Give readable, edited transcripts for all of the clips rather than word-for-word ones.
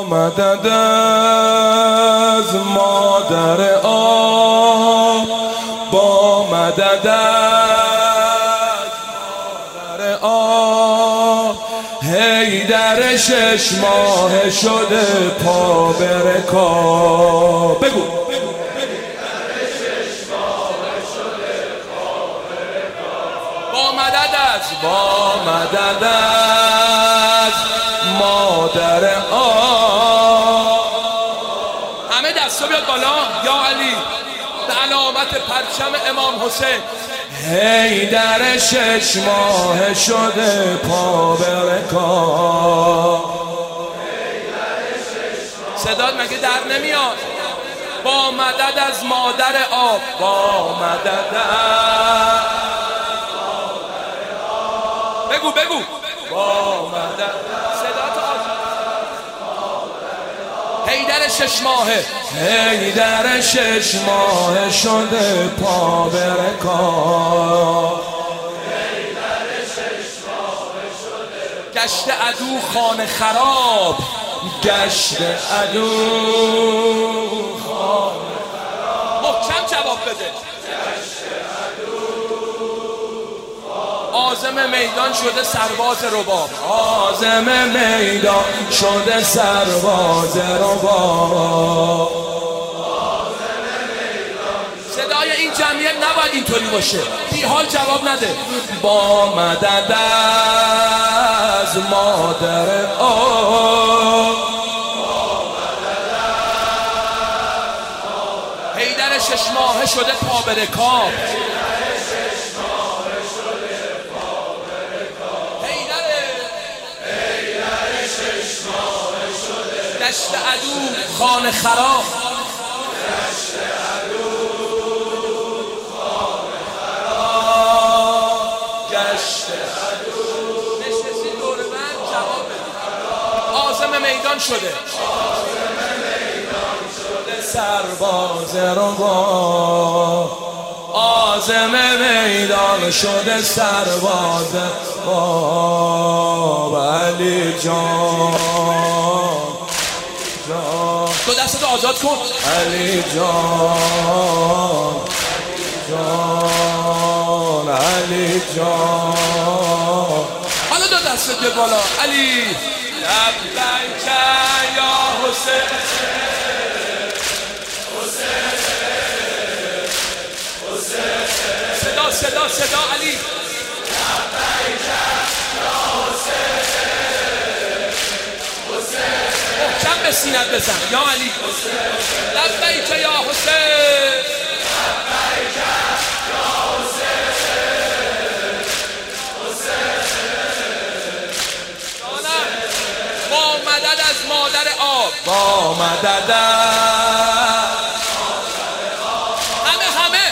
مدد از مادر آب، با مدد از مادر آب، حیدر 6 ماه شده پا به رکاب. بگو با مدد از مادر آب. همه دستا بیاد بالا یا علی به علامت پرچم امام حسین. حیدر 6 ماه شده پا به رکاب. صدات مگه در نمیاد؟ با مدد از مادر آب، با مدد بگو با مدد صدات حیدر 6 ماهه، حیدر 6 ماه شده پا به رکاب. گشت عدو خانه خراب، گشت عدو خانه خراب. محکم جواب بده. عازم میدان شده سرباز رباب، عازم میدان شده سرباز رباب. صدای این جمعیت نباید اینطوری باشه، بی حال جواب نده. با مدد از مادر آب، حیدر 6 ماه شده پا به رکاب. گشت عدو خانه خراب، گشت عدو خانه خراب، گشت عدو. نشستی دور من جواب بده. عازم میدان شده، عازم میدان شده سرباز رباب، عازم میدان شده سرباز رباب. علی جان تو دستتو آزاد کن. علی جان، جان علی جان. حالا دو دستت به بالا. علی لبیک یا حسین، صدا علی. لبیک یا حسین، محکم به سینت بزن یا علی. لبیک یا حسین، لبیک یا حسین، با مدد از مادر آب، با مدد همه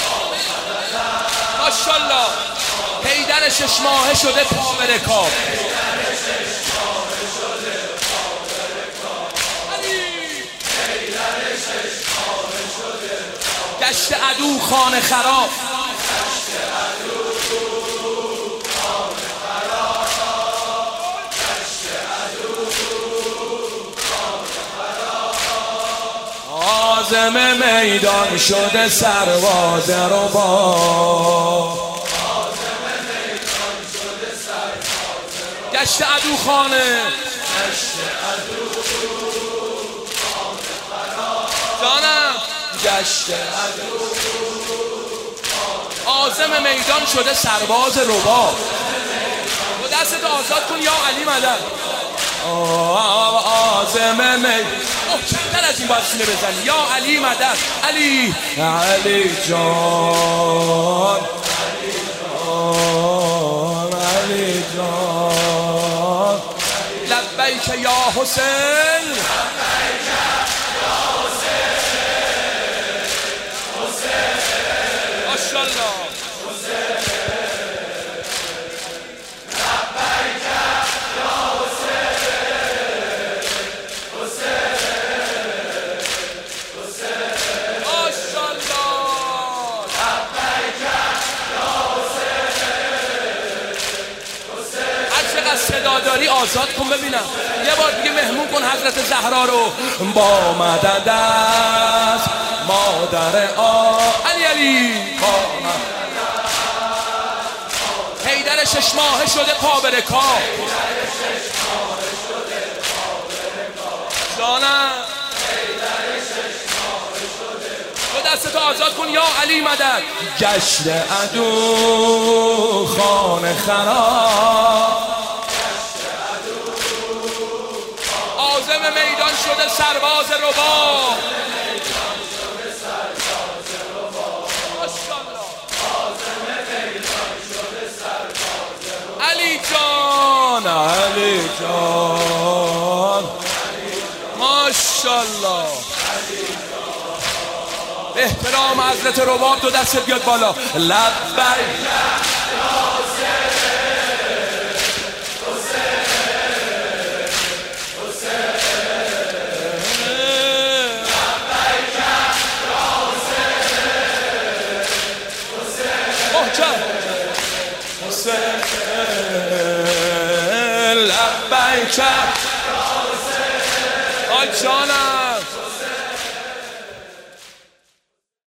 ماشاءالله. حیدر 6 ماه شده پا به رکاب. گشت عدو خانه خراب، گشت عدو خانه خراب، گشت عدو خانه خراب. عازم میدان شده سرباز رباب، عازم میدان شده سرباز رباب. گشت عدو خانه، گشت عدو خانه خراب. جانم گشت عدو، عازم میدان شده سرباز رباب. و دستت آزاد کن یا علی مدد. عازم میدان محکم‌تر از این باید سینه بزنی یا علی مدد. علی، علی جان، علی جان، علی جان. لبیک یا حسین، صدا داری آزاد کن ببینم. یه بار دیگه مهمون کن حضرت حضرت زهرا رو با مدد از مادر علی با حیدر 6 ماهه شده پا به رکاب جانم تو دستتو آزاد کن یا علی مدد گشت عدو خانه خراب عازم میدان شده سرباز ربا علی جان علی جان ماشاءالله احترام حضرت رباب تو دست بیاد بالا لبیک لبیک آی جانم